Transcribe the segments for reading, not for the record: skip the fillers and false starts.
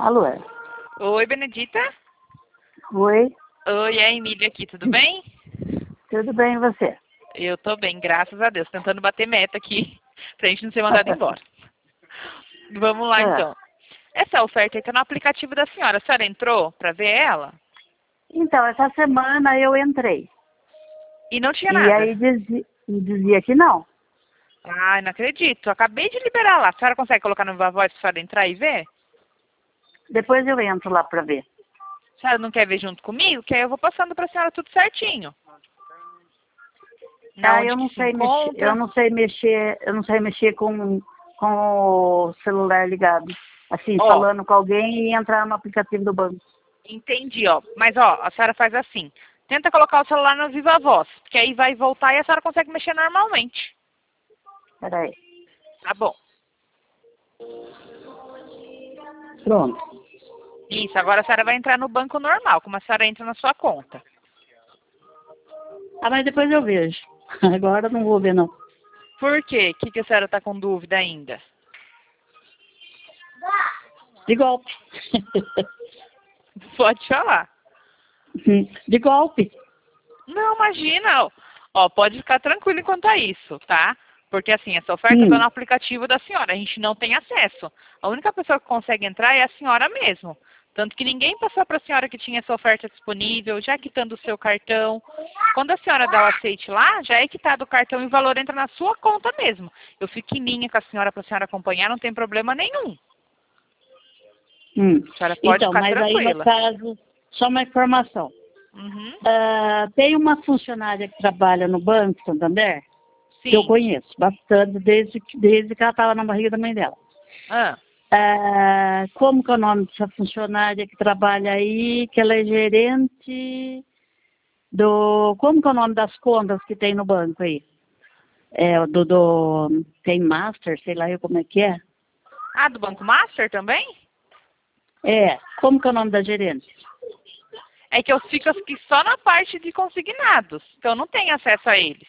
Alô? Oi, Benedita. Oi, Oi, é a Emília aqui, tudo bem? tudo bem e você? Eu tô bem, graças a Deus, tentando bater meta aqui, pra gente não ser mandado embora. Vamos lá, É. então. Essa oferta aí tá no aplicativo da senhora. A senhora entrou pra ver ela? Então, essa semana eu entrei. E não tinha E nada. aí dizia que não. Ai, não acredito. Acabei de liberar lá. A senhora consegue colocar no Viva Voz pra senhora entrar e ver? Depois eu entro lá pra ver. A senhora não quer ver junto comigo? Que aí eu vou passando pra senhora tudo certinho. Na Ah, onde eu não que se sei mexer, encontra. eu não sei mexer com o celular ligado. Assim, Ó, falando com alguém e entrar no aplicativo do banco. entendi, ó. Mas, ó, a senhora faz assim. Tenta colocar o celular no Viva Voz, porque aí vai voltar e a senhora consegue mexer normalmente. Peraí. Tá bom. Pronto. Isso, agora a senhora vai entrar no banco normal, como a senhora entra na sua conta. Ah, mas depois eu vejo. Agora eu não vou ver, não. Por quê? O que a senhora tá com dúvida ainda? De golpe. Pode falar. De golpe. Não, imagina. Ó, pode ficar tranquilo quanto a isso, tá? Porque assim, essa oferta está Hum. no aplicativo da senhora, a gente não tem acesso. A única pessoa que consegue entrar é a senhora mesmo. Tanto que ninguém passou para a senhora que tinha essa oferta disponível, já quitando o seu cartão. Quando a senhora dá o aceite lá, já é quitado o cartão e o valor entra na sua conta mesmo. Eu fico em linha com a senhora para a senhora acompanhar, não tem problema nenhum. A senhora pode Então, ficar mas aí no tranquila. caso, só uma informação. Uhum. Tem uma funcionária que trabalha no Banco Santander, que eu Sim. conheço bastante desde que ela estava na barriga da mãe dela. Ah. Como que é o nome dessa funcionária que trabalha aí, que ela é gerente do... Como que é o nome das contas que tem no banco aí? Tem Master, sei lá eu como é que é. Ah, do Banco Master também? Como que é o nome da gerente? É que eu fico aqui só na parte de consignados, então eu não tenho acesso a eles.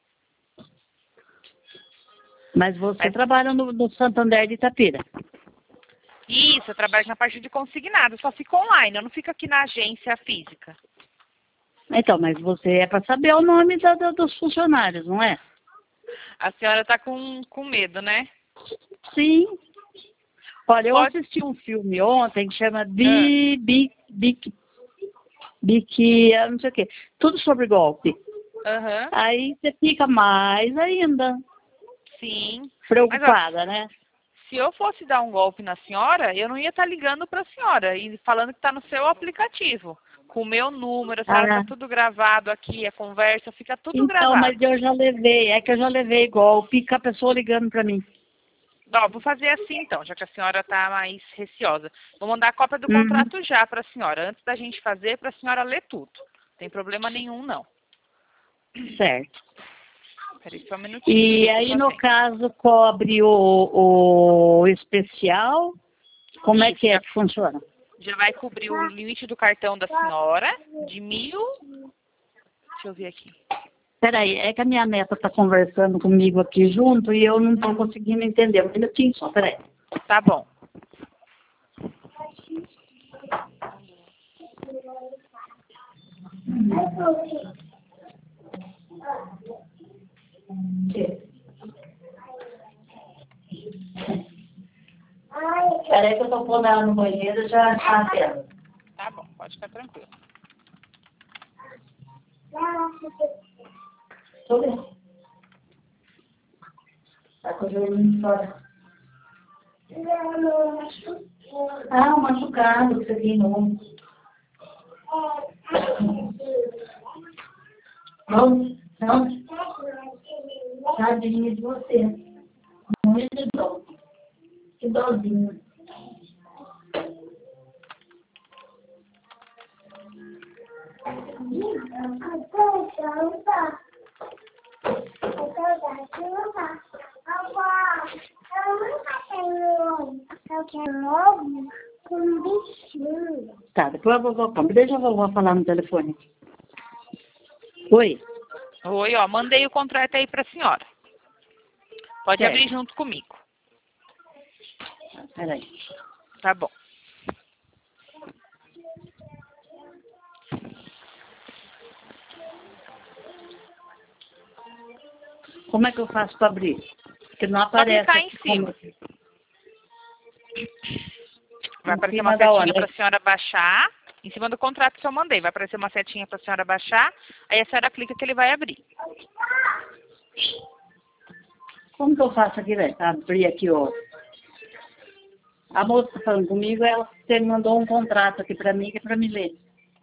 Mas você Mas, trabalha no Santander de Itapira. isso, eu trabalho na parte de consignados, só fico online, eu não fico aqui na agência física. Então, mas você é para saber o nome dos funcionários, não é? A senhora tá com medo, né? Sim. Olha, eu Pode. assisti um filme ontem que chama Ah, não sei o quê. Tudo sobre golpe. aham, Aí você fica mais ainda sim. Mas, ó, preocupada, né? se eu fosse dar um golpe na senhora, eu não ia estar ligando para a senhora e falando que está no seu aplicativo. Com o meu número, a senhora tá Ah, tudo gravado aqui, a conversa, fica tudo então, mas gravado. eu já levei, é que eu já levei golpe com a pessoa ligando para mim. Ó, vou fazer assim então, já que a senhora está mais receosa. Vou mandar a cópia do Uhum. contrato já para a senhora, antes da gente fazer, para a senhora ler tudo. Não tem problema nenhum, não. Certo. Peraí só um minutinho que eu E estou aí, no fazendo. caso, cobre o especial, como é Isso, que funciona? já vai cobrir o limite do cartão da senhora de 1.000. Deixa eu ver aqui. Peraí, é que a minha neta está conversando comigo aqui junto e eu não estou conseguindo entender. Um minutinho só, peraí. Tá bom. Peraí que eu estou pondo ela no banheiro já atendo. Tá bom, pode ficar tranquilo. Tô bem. Tá com o joelhinho fora. Ah, um machucado que você tem no ombro. Não, não. Tadinha de você. Muito de dó. Que dózinho. Tá, depois a vovó compra. Deixa a vovó falar no telefone. Oi. Oi, ó, mandei o contrato aí para a senhora. Pode Certo. abrir junto comigo. Peraí. Tá bom. Como é que eu faço para abrir? Porque não Só aparece. clicar em aqui cima. Vai Em aparecer cima uma da setinha onde? para a senhora baixar. Em cima do contrato que eu mandei. Vai aparecer uma setinha para a senhora baixar. Aí a senhora clica que ele vai abrir. Como que eu faço aqui, velho? Abrir aqui, ó. A moça tá falando comigo, ela mandou um contrato aqui para mim, que é para me ler.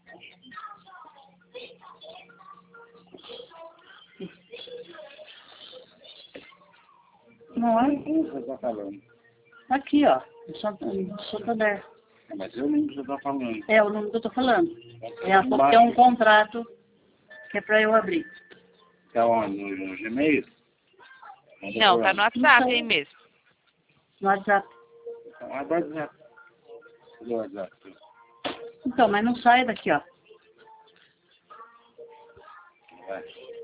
Não é? Como você está falando? Aqui, ó. Santander. Mas eu lembro que você está falando. É o número que eu tô falando. Ela falou que tem um contrato que é para eu abrir. Está onde? No Gmail? Não, tá no WhatsApp aí mesmo. No WhatsApp. Abre o WhatsApp. Cadê o WhatsApp? Então, mas não sai daqui, ó. Vai.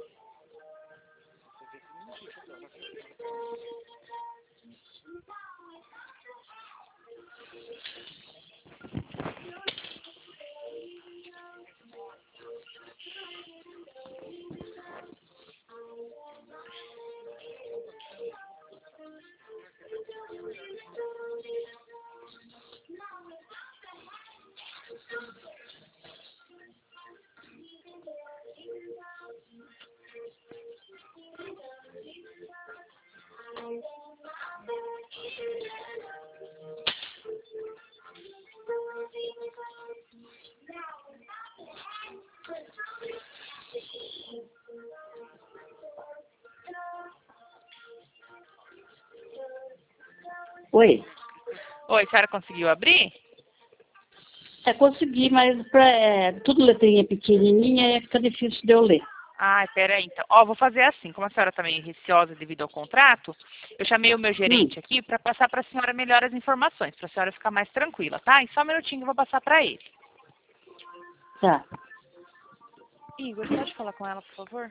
Oi. Oi, a senhora conseguiu abrir? É, consegui, mas tudo letrinha pequenininha, fica difícil de eu ler. Ai, peraí, então. Ó, vou fazer assim. Como a senhora tá meio receosa devido ao contrato, eu chamei o meu gerente aqui para passar para a senhora melhor as informações, para a senhora ficar mais tranquila, tá? E só um minutinho que eu vou passar para ele. Tá. Igor, pode falar com ela, por favor?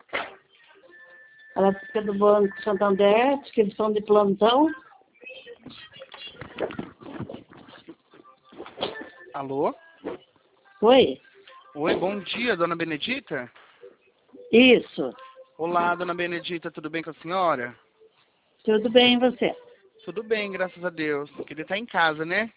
Ela fica do Banco Santander, diz que eles são de plantão. Alô? Oi? Oi, bom dia, dona Benedita? Isso. Olá, dona Benedita, tudo bem com a senhora? Tudo bem, e você? Tudo bem, graças a Deus. Porque ele tá em casa, né?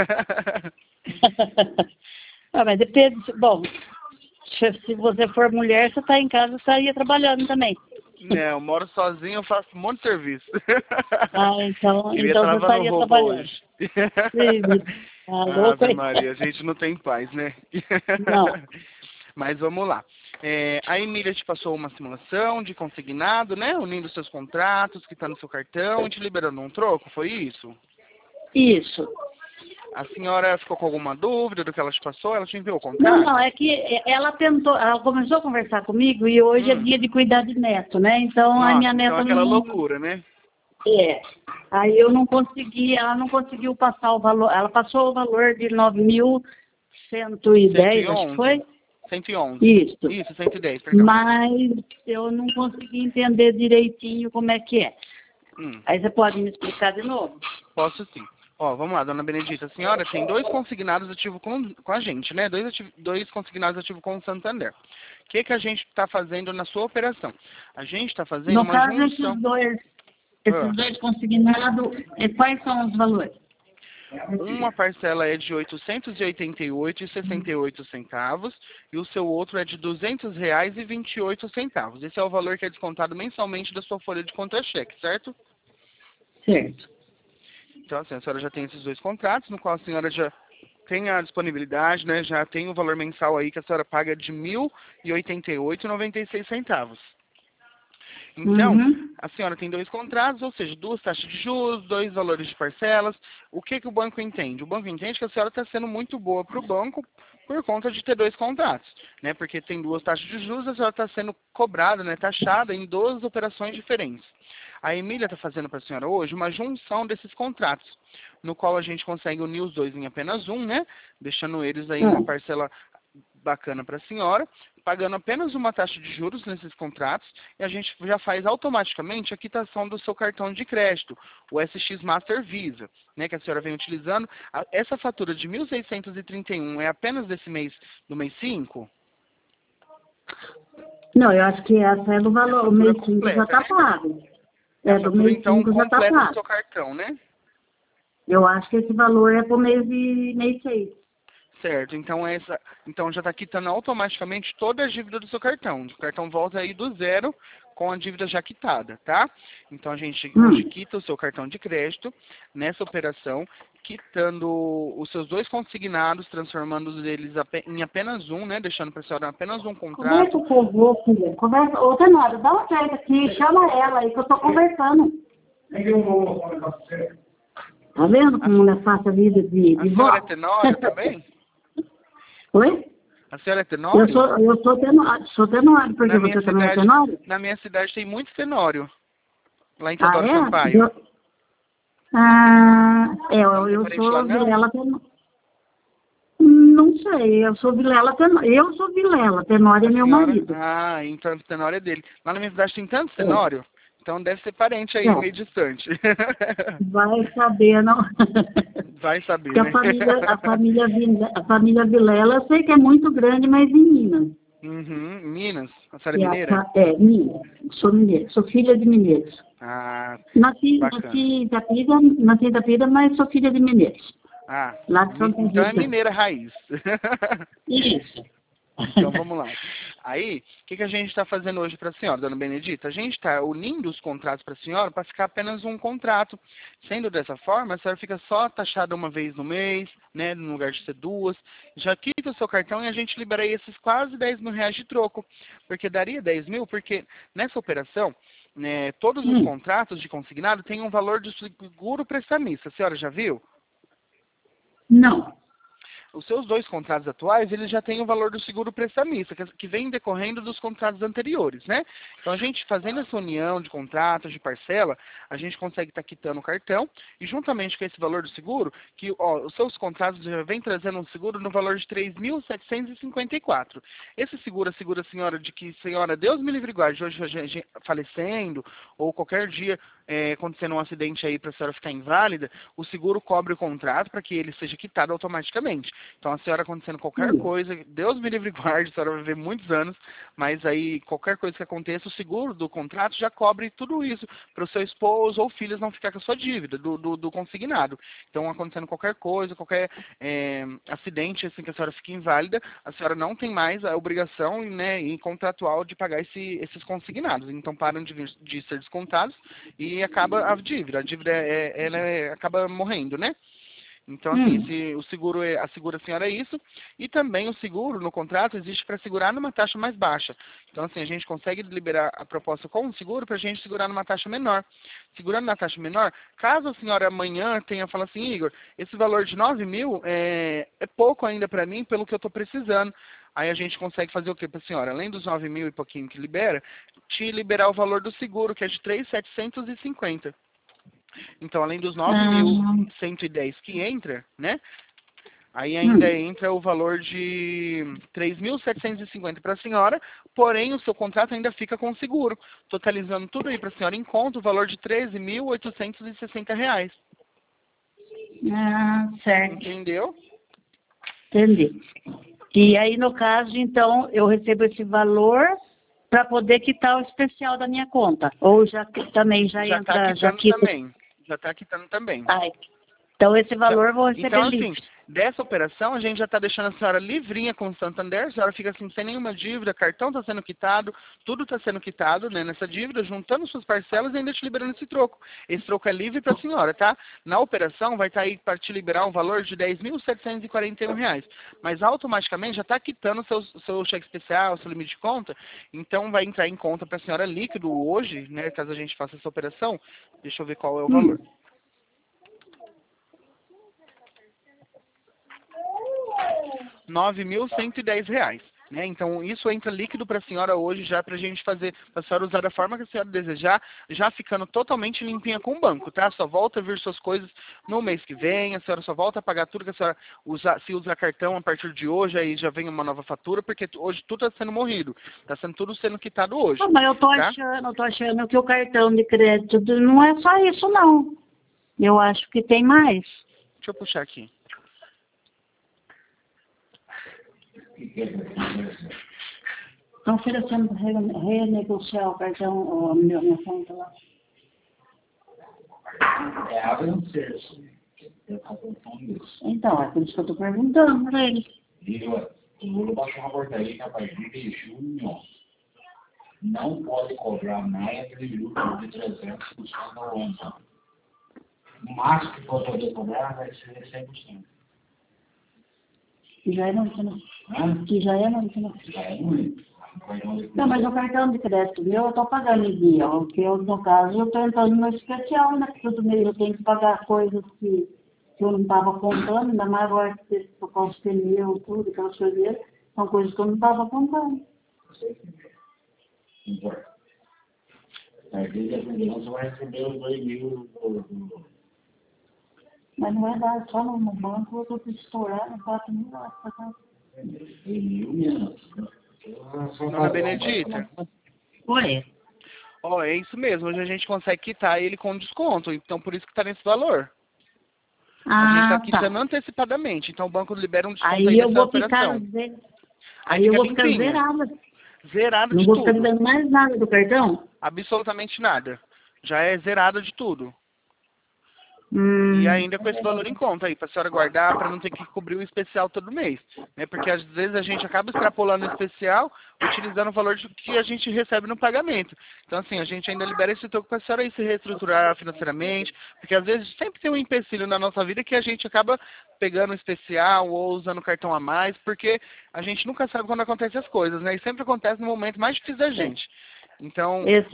Ah, mas depende. Bom, se você for mulher, você está em casa, estaria trabalhando também. Não, eu moro sozinho, eu faço um monte de serviço. Ah, então Queria você travar no estaria robô trabalhando. hoje. Sim. Ah, louco, Ave hein? Maria, a gente não tem paz, né? Não. Mas vamos lá. A Emília te passou uma simulação de consignado, né? Unindo seus contratos que está no seu cartão e te liberando um troco, foi isso? Isso. A senhora ficou com alguma dúvida do que ela te passou? Ela te enviou o contrato? Não, é que ela começou a conversar comigo e hoje é dia de cuidar de neto, né? Então a Nossa, minha então neta aquela não. loucura, né? É. Aí eu não consegui, ela não conseguiu passar o valor. Ela passou o valor de 9.110, acho que foi. 111. Isso. Isso, 110, perdão. Mas eu não consegui entender direitinho como é que é. Aí você pode me explicar de novo? Posso sim. Ó, vamos lá, dona Benedita. A senhora tem 2 consignados ativos com a gente, né? Dois consignados ativos com o Santander. O que a gente está fazendo na sua operação? A gente está fazendo No uma caso, junção. esses dois consignados, quais são os valores? Uma parcela é de R$ 888,68 e o seu outro é de R$ 200,28. Esse é o valor que é descontado mensalmente da sua folha de contra-cheque, certo? Certo. Então, assim, a senhora já tem esses 2 contratos, no qual a senhora já tem a disponibilidade, né? Já tem o valor mensal aí que a senhora paga de R$ 1.088,96. Então, a senhora tem 2 contratos, ou seja, 2 taxas de juros, 2 valores de parcelas. O que o banco entende? O banco entende que a senhora está sendo muito boa para o banco por conta de ter 2 contratos, né? Porque tem 2 taxas de juros, a senhora está sendo cobrada, né? Taxada em 2 operações diferentes. A Emília está fazendo para a senhora hoje uma junção desses contratos, no qual a gente consegue unir os 2 em apenas um, né? Deixando eles aí uma parcela bacana para a senhora, pagando apenas uma taxa de juros nesses contratos, e a gente já faz automaticamente a quitação do seu cartão de crédito, o SX Master Visa, né, que a senhora vem utilizando. Essa fatura de 1.631 é apenas desse mês, do mês 5? Não, eu acho que essa é do valor, o mês 5 já está pago. É, do mês 5 já está completa do pago. seu cartão, né? Eu acho que esse valor é pro mês 6. Certo, então já está quitando automaticamente toda a dívida do seu cartão. O cartão volta aí do zero com a dívida já quitada, tá? Então a gente hoje quita o seu cartão de crédito nessa operação, quitando os seus 2 consignados, transformando eles em apenas um, né? Deixando para a senhora apenas um Conversa contrato. com o vô, filha. Conversa. Ô, Tenório, dá uma jeito aqui, chama ela aí que eu tô conversando. Tá vendo como não é fácil a vida de A vó? senhora é Tenório também? Oi? A senhora é Tenório? Eu sou Tenório, porque você também é Tenório? Na minha cidade tem muito Tenório. Lá em Ah, Teodoro é? Sampaio. Eu Parente lá, sou não? Vilela Tenório. Não sei, eu sou Vilela Tenório. Eu sou Vilela, Tenório é meu marido. Ah, então Tenório é dele. Lá na minha cidade tem tanto Tenório, então deve ser parente aí, meio distante. Vai saber, não? Vai saber, Porque né? a família Vilela, eu sei que é muito grande, mas em Minas. Minas? A senhora é mineira? Minas. Sou mineira, sou filha de mineiros. Ah, Nasci bacana. em Itapira, mas sou filha de mineiros. Ah, Lá de Santa então é Rita. mineira raiz. Isso. Então vamos lá. Aí, o que a gente está fazendo hoje para a senhora, dona Benedita? A gente está unindo os contratos para a senhora para ficar apenas um contrato. Sendo dessa forma, a senhora fica só taxada uma vez no mês, né, no lugar de ser 2. Já quita o seu cartão e a gente libera aí esses quase 10 mil reais de troco. Porque daria 10 mil, porque nessa operação, né, todos os contratos de consignado têm um valor de seguro prestamista. A senhora já viu? Não. Os seus 2 contratos atuais, eles já têm o valor do seguro prestamista, que vem decorrendo dos contratos anteriores, né? Então, a gente fazendo essa união de contratos, de parcela, a gente consegue estar quitando o cartão e, juntamente com esse valor do seguro, que os seus contratos já vem trazendo um seguro no valor de R$ 3.754. Esse seguro assegura a senhora de que, senhora, Deus me livre e guarde, hoje falecendo ou qualquer dia acontecendo um acidente aí para a senhora ficar inválida, o seguro cobre o contrato para que ele seja quitado automaticamente. Então, a senhora acontecendo qualquer coisa, Deus me livre e guarde, a senhora vai viver muitos anos, mas aí qualquer coisa que aconteça, o seguro do contrato já cobre tudo isso para o seu esposo ou filhos não ficar com a sua dívida do consignado. Então, acontecendo qualquer coisa, qualquer acidente assim que a senhora fique inválida, a senhora não tem mais a obrigação, né, contratual de pagar esses consignados. Então, param de ser descontados e acaba a dívida. A dívida acaba morrendo, né? Então, assim, o seguro assegura a senhora isso, e também o seguro no contrato existe para segurar numa taxa mais baixa. Então, assim, a gente consegue liberar a proposta com o seguro para a gente segurar numa taxa menor. Segurando na taxa menor, caso a senhora amanhã fala assim, Igor, esse valor de 9 mil é pouco ainda para mim, pelo que eu estou precisando. Aí a gente consegue fazer o quê para a senhora? Além dos 9 mil e pouquinho que libera, te liberar o valor do seguro, que é de 3.750. Então, além dos 9.110 que entra, né? Aí ainda entra o valor de 3.750 para a senhora, porém o seu contrato ainda fica com o seguro, totalizando tudo aí para a senhora em conta o valor de R$ 13.860. Certo. Entendeu? Entendi. E aí, no caso, então, eu recebo esse valor para poder quitar o especial da minha conta. Ou também já entra... Já está quitando também. Então, esse valor eu vou receber então, livre. assim, dessa operação, a gente já está deixando a senhora livrinha com o Santander, a senhora fica assim, sem nenhuma dívida, cartão está sendo quitado, tudo está sendo quitado, né, nessa dívida, juntando suas parcelas e ainda te liberando esse troco. Esse troco é livre para a senhora, tá? Na operação, vai estar aí para te liberar um valor de R$ 10.741, mas automaticamente já está quitando seu cheque especial, seu limite de conta, então vai entrar em conta para a senhora líquido hoje, né, caso a gente faça essa operação. Deixa eu ver qual é o valor. R$ 9.110, né? Então, isso entra líquido para a senhora hoje, já para a gente fazer, para a senhora usar da forma que a senhora desejar, já ficando totalmente limpinha com o banco, tá? Só volta a vir suas coisas no mês que vem, a senhora só volta a pagar tudo que a senhora se usa cartão a partir de hoje, aí já vem uma nova fatura, porque hoje tudo está sendo morrido, tudo sendo quitado hoje. Mas eu tô achando que o cartão de crédito não é só isso, não. Eu acho que tem mais. Deixa eu puxar aqui. Estão oferecendo renegociar o cartão, minha conta lá. É um terço. Então, é por isso que eu estou perguntando para eles. E eu vou baixar uma portaria que a partir de junho não pode cobrar mais de juros de 300% ao ano. O máximo que pode poder cobrar vai ser 100%. Que já é muito, né? Que já é muito, né? já é muito. Não, mas o cartão de crédito meu eu estou pagando em dia. Porque eu, no caso, eu estou entrando no especial, né? Porque todo mês eu tenho que pagar coisas que eu não estava contando, ainda mais agora que tocar os pneus, tudo, aquelas coisas, são coisas que eu não estava contando. Não importa. A você vai receber os 2.000 Mas não é dar só no banco, eu estou estourando 4.000 lá para cá. 2.000 menos. Dona Benedita. Oi. Ó, é isso mesmo. Hoje a gente consegue quitar ele com desconto. Então, por isso que está nesse valor. A gente está quitando antecipadamente. Então, o banco libera um desconto aí dessa operação. Aí eu vou ficar zerada. Zerado não de vou tudo. ficar dando mais nada do cartão? Absolutamente nada. Já é zerado de tudo. E ainda com esse valor em conta aí, para a senhora guardar, para não ter que cobrir o especial todo mês. Né? Porque às vezes a gente acaba extrapolando o especial, utilizando o valor que a gente recebe no pagamento. Então assim, a gente ainda libera esse toque para a senhora aí se reestruturar financeiramente, porque às vezes sempre tem um empecilho na nossa vida que a gente acaba pegando o especial ou usando o cartão a mais, porque a gente nunca sabe quando acontecem as coisas, né? E sempre acontece no momento mais difícil da gente. Então, esse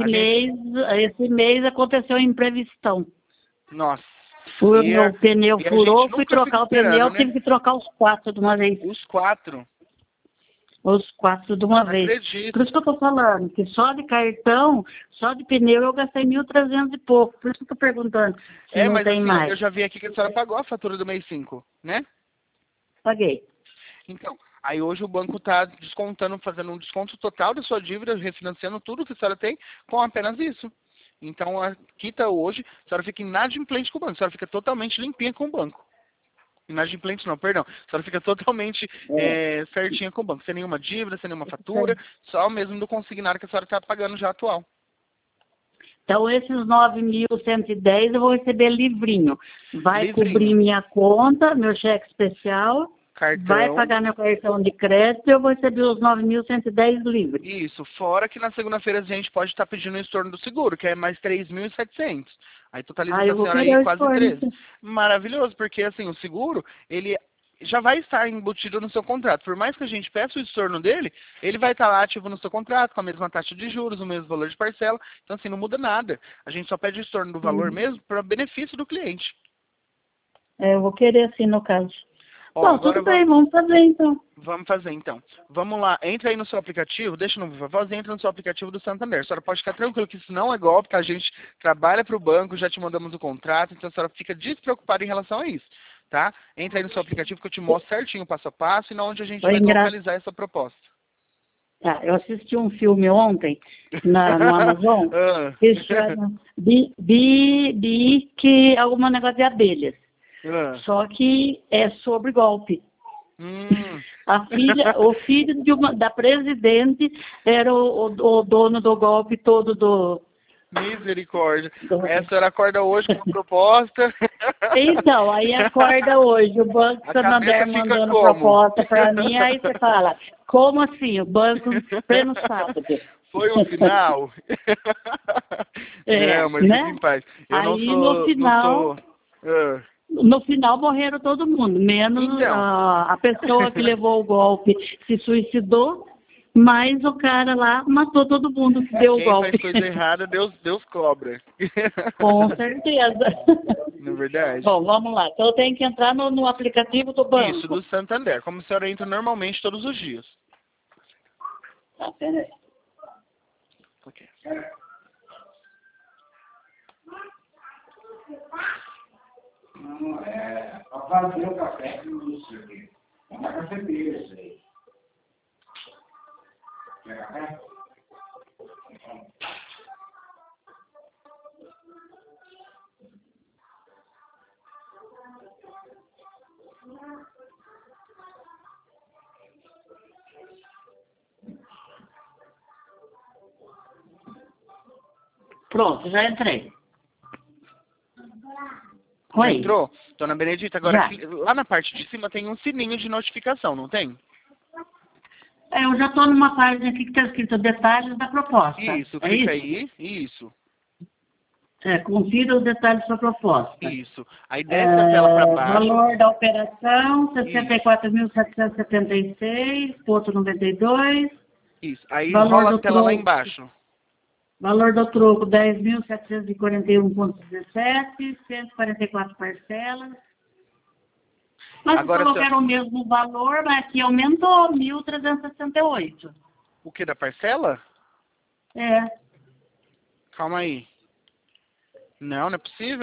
mês aconteceu um imprevistão. Nossa. O meu pneu furou, fui trocar o pneu, né? tive que trocar os 4 de uma vez. Os 4? Os 4 de uma vez. Acredito. Por isso que eu estou falando, que só de cartão, só de pneu eu gastei 1.300 e pouco. Por isso que eu estou perguntando se não mas tem assim, mais. eu já vi aqui que a senhora pagou a fatura do mês 5, né? Paguei. Então, aí hoje o banco está descontando, fazendo um desconto total da sua dívida, refinanciando tudo que a senhora tem com apenas isso. Então, a quita hoje, a senhora fica inadimplente com o banco, a senhora fica totalmente limpinha com o banco. Inadimplente não, perdão. A senhora fica totalmente certinha com o banco, sem nenhuma dívida, sem nenhuma fatura, só mesmo do consignário que a senhora está pagando já atual. Então, esses 9.110 eu vou receber livrinho. Vai cobrir minha conta, meu cheque especial, cartão. Vai pagar meu cartão de crédito e eu vou receber os 9.110 livres. Isso, fora que na segunda-feira a gente pode estar pedindo o estorno do seguro, que é mais 3.700. Aí totaliza para a senhora aí quase 13. Maravilhoso, porque assim, o seguro, ele já vai estar embutido no seu contrato. Por mais que a gente peça o estorno dele, ele vai estar lá ativo no seu contrato, com a mesma taxa de juros, o mesmo valor de parcela. Então assim, não muda nada. A gente só pede o estorno do valor mesmo para benefício do cliente. Eu vou querer assim, no caso. Ó, bom, tudo bem, vamos fazer então. Vamos fazer então. Vamos lá, entra aí no seu aplicativo, deixa no Viva Voz, entra no seu aplicativo do Santander. A senhora pode ficar tranquilo que isso não é golpe, que a gente trabalha para o banco, já te mandamos o contrato, então a senhora fica despreocupada em relação a isso, tá? Entra aí no seu aplicativo que eu te mostro certinho o passo a passo e onde a gente vai localizar essa proposta. Tá, eu assisti um filme ontem no Amazon, que chama que é algum negócio de abelhas. Só que é sobre golpe. O filho da presidente era o dono do golpe todo do... Misericórdia. Essa era acorda hoje com a proposta. Então, aí acorda hoje. O Banco Santander mandando proposta para mim, aí você fala, como assim? O banco pleno sábado. Foi o final? Não, mas né? fique em paz. Eu aí não sou, no final... No final morreram todo mundo, menos a pessoa que levou o golpe se suicidou, mas o cara lá matou todo mundo que deu o golpe. Quem faz coisa errada, Deus cobra. Com certeza. Não é verdade? Bom, vamos lá. Então eu tenho que entrar no aplicativo do banco. Isso, do Santander, como a senhora entra normalmente todos os dias. Tá, peraí. Ok. Não, é para fazer o café que não sei. É uma cafeteira isso aí. Quer café? Pronto, já entrei. Já Oi. entrou? Dona Benedita, agora Já. aqui, lá na parte de cima tem um sininho de notificação, não tem? Eu já estou numa página aqui que está escrito detalhes da proposta. Isso, É clica isso? aí. Isso. Confira os detalhes da proposta. Isso. Aí desce a tela para baixo. Valor da operação, Isso. 64.776,92. Isso. Aí Valor rola a do tela lá troco. embaixo. Valor do troco, 10.741,17, 144 parcelas. Mas Agora, se colocaram o mesmo valor, mas aqui aumentou 1.368. O que, da parcela? É, Calma aí. Não é possível?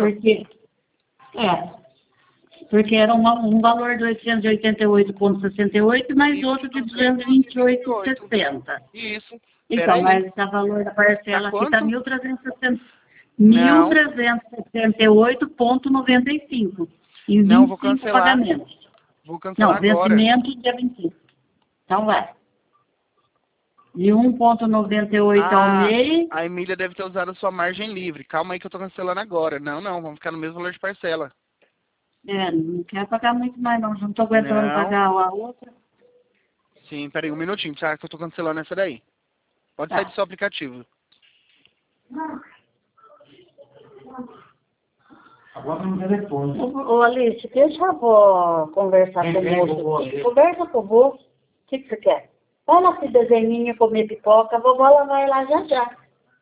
porque era um valor de 888,68 mais Isso, outro de 228,60. 228,60. Isso. Então, Peraí. mas o valor da parcela Tá aqui está quanto? 1.368,95. Em Não, vou 25 cancelar. pagamentos. Vou Não, cancelar agora. vencimento dia 25. Então vai. De 1,98 ao mês. A Emília deve ter usado a sua margem livre. Calma aí que eu tô cancelando agora. Não, vamos ficar no mesmo valor de parcela. Não quero pagar muito mais não. Já não estou aguentando Não. pagar a outra. Sim, peraí, um minutinho, sabe que eu tô cancelando essa daí. Pode Tá. sair do seu aplicativo. Agora no telefone. Ô Alice, deixa a avó conversar com o moço aqui. Conversa com o vô. O que você quer? Vai lá se desenhinho, comer pipoca, a vovó ela vai lá já já.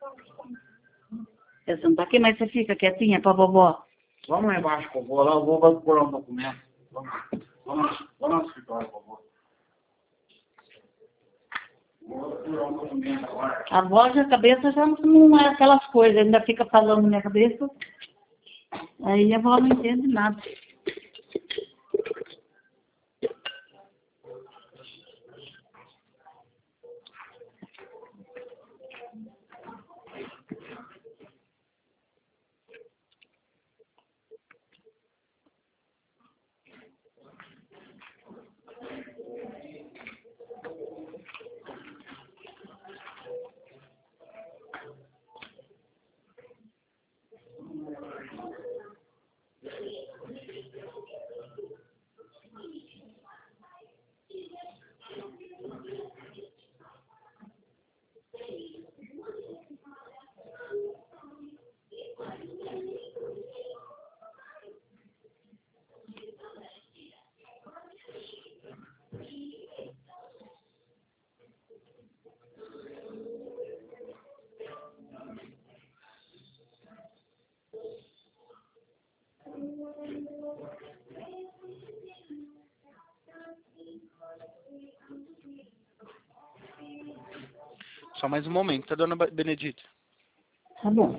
Você não tá aqui, mas você fica quietinha pra vovó. Vamos lá embaixo, por favor. Lá eu vou procurar um documento. Vamos no escritório, por favor. Vou procurar um documento agora. A voz da cabeça já não é aquelas coisas, ainda fica falando na minha cabeça. Aí a avó não entende nada. Só mais um momento, tá, dona Benedita? Tá bom.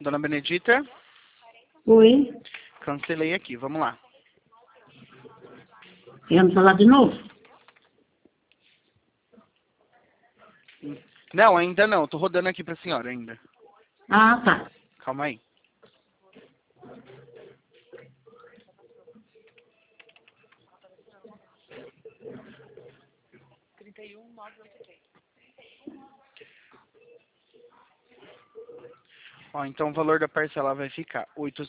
Dona Benedita, Oi. cancelei aqui, vamos lá. Vamos falar de novo? Não, ainda não, tô rodando aqui pra senhora ainda. Ah, tá. Calma aí. Ó, então o valor da parcela vai ficar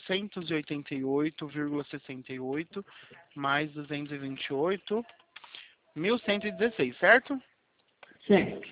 888,68 mais 228, 1.116, certo? Certo.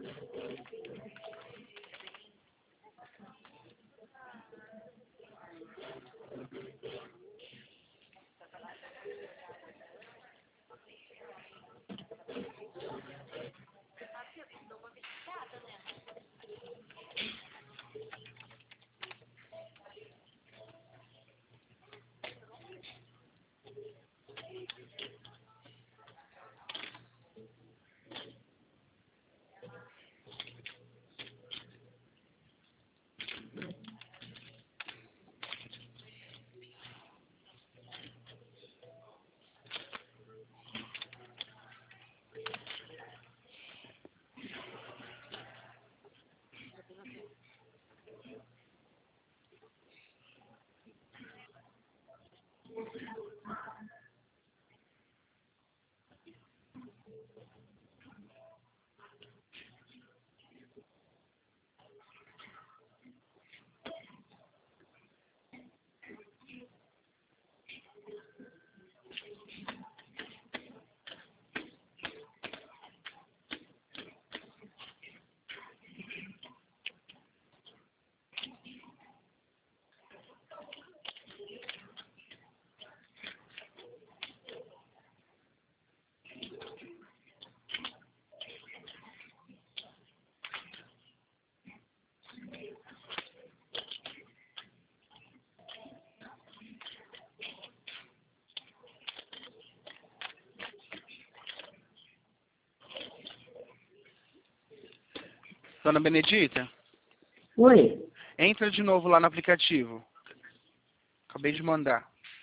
Dona Benedita, Oi. entra de novo lá no aplicativo. Acabei de mandar.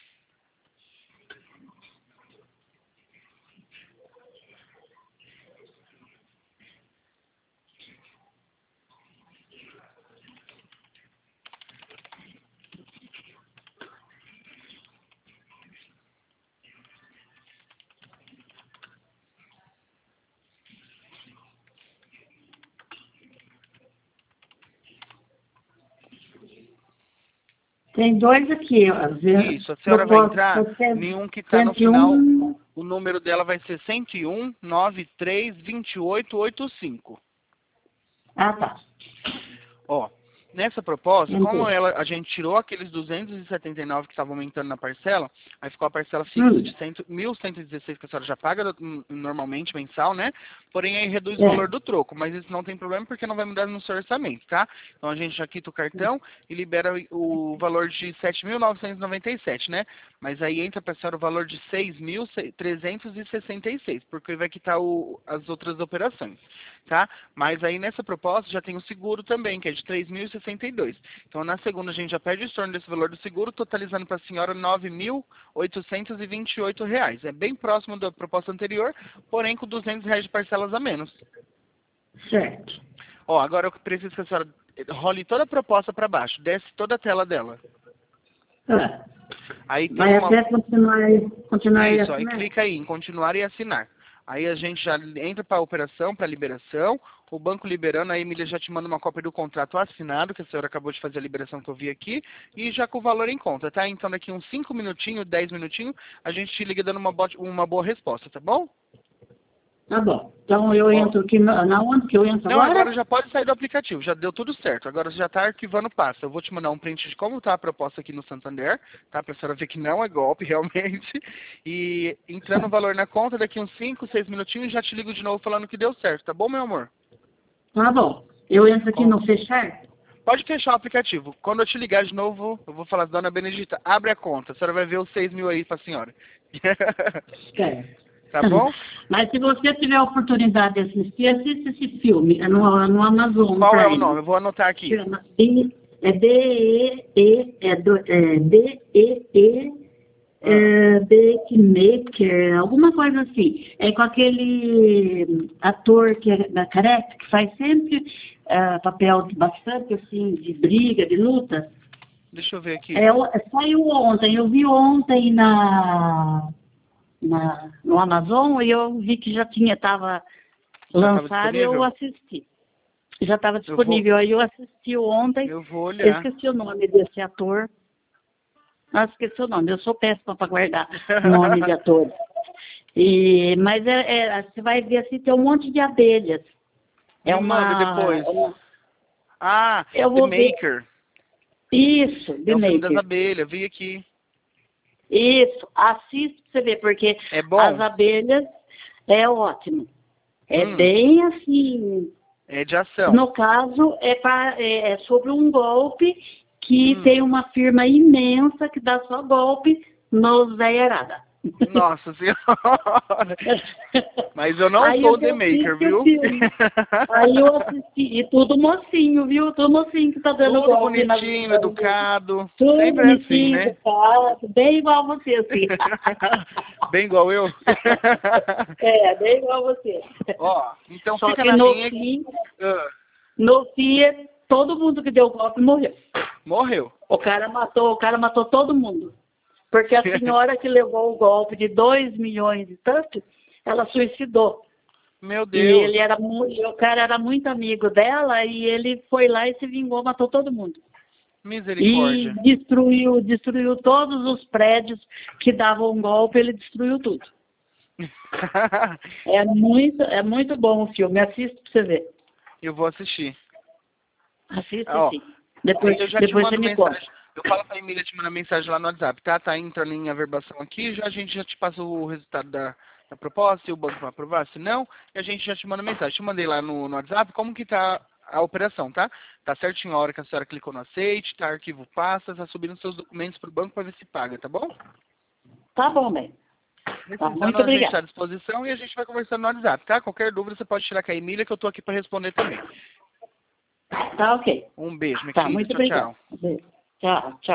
Tem dois aqui, ó. Isso, a senhora vai entrar em um que está no final, o número dela vai ser 101-93-28-85. Ah, tá. Ó, nessa proposta, como Entendi. a gente tirou aqueles 279 que estavam aumentando na parcela, aí ficou a parcela fixa de 1.116 que a senhora já paga normalmente mensal, né? Porém aí reduz o valor do troco, mas isso não tem problema porque não vai mudar no seu orçamento, tá? Então a gente já quita o cartão e libera o valor de 7.997, né? Mas aí entra para a senhora o valor de 6.366, porque vai quitar as outras operações, tá? Mas aí nessa proposta já tem o seguro também, que é de 3.062. Então na segunda a gente já pede o estorno desse valor do seguro, totalizando para a senhora R$ 9.828. É bem próximo da proposta anterior, porém com R$ 200 de parcelas a menos. Certo. Ó, agora eu preciso que a senhora role toda a proposta para baixo, desce toda a tela dela. Ah. Aí tem Vai uma... até continuar Isso, e aí assinar? clica aí em continuar e assinar. Aí a gente já entra para a operação, para a liberação, o banco liberando, a Emília já te manda uma cópia do contrato assinado, que a senhora acabou de fazer a liberação que eu vi aqui, e já com o valor em conta, tá? Então daqui uns 5 minutinhos, 10 minutinhos, a gente te liga dando uma boa resposta, tá bom? Tá bom. Então eu entro aqui na onde que eu entro Não, agora agora? já pode sair do aplicativo, já deu tudo certo. Agora já está arquivando o passo. Eu vou te mandar um print de como está a proposta aqui no Santander, tá? Para a senhora ver que não é golpe, realmente. E entrando o valor na conta, daqui uns 5, 6 minutinhos, já te ligo de novo falando que deu certo, tá bom, meu amor? Tá bom. Eu entro aqui no fechar? Pode fechar o aplicativo. Quando eu te ligar de novo, eu vou falar, Dona Benedita, abre a conta. A senhora vai ver os 6.000 aí para a senhora. Certo. Tá bom? Mas se você tiver a oportunidade de assistir, assista esse filme. É no Amazon Qual é o Prime. nome? Eu vou anotar aqui. Chama É D-E-E, Beatmaker, alguma coisa assim. É com aquele ator que é da careca, que faz sempre papel bastante assim, de briga, de luta. Deixa eu ver aqui. Saiu ontem, eu vi ontem no Amazon e eu vi que já estava lançado e eu assisti. Já estava disponível, aí eu assisti ontem. Eu vou olhar. Esqueci o nome desse ator. Esqueci o nome, eu sou péssima para guardar o nome de ator. Mas você vai ver assim, tem um monte de abelhas. Depois. Eu The vou Maker. Isso, The É o filme Maker. das abelhas, vi aqui. Isso, assiste pra você ver, porque É bom? as abelhas é ótimo. É bem assim. É de ação. No caso, é sobre um golpe que tem uma firma imensa que dá só golpe nos Zé Arada. Nossa Senhora! Mas eu não sou The Maker, viu? Aí eu assisti, e tudo mocinho, viu? Tudo mocinho que tá dando tudo golpe. Bonitinho, educado. Tudo sempre bonitinho, assim, né? educado, bem igual a você, assim. Bem igual eu? Bem igual a você. Ó, então só fica que na no linha. fim, no fim, todo mundo que deu golpe morreu. Morreu. O cara matou todo mundo. Porque a senhora que levou o golpe de 2 milhões e tanto, ela suicidou. Meu Deus. E o cara era muito amigo dela e ele foi lá e se vingou, matou todo mundo. Misericórdia. E destruiu todos os prédios que davam golpe, ele destruiu tudo. É muito bom o filme, assista pra você ver. Eu vou assistir. Assista sim. Depois você me conta. Eu falo pra Emília te mandar mensagem lá no WhatsApp, tá? Tá entrando em averbação aqui, a gente já te passa o resultado da proposta, se o banco vai aprovar, se não, e a gente já te manda mensagem. Te mandei lá no WhatsApp como que tá a operação, tá? Tá certinho a hora que a senhora clicou no aceite, tá arquivo passa, tá subindo seus documentos pro banco pra ver se paga, tá bom? Tá bom, bem. Tá, muito a gente obrigada. tá à disposição e a gente vai conversando no WhatsApp, tá? Qualquer dúvida você pode tirar com a Emília que eu tô aqui pra responder também. Tá ok. Um beijo, minha Tá, querida. muito Tchau, obrigada. tchau. Tchau, tchau.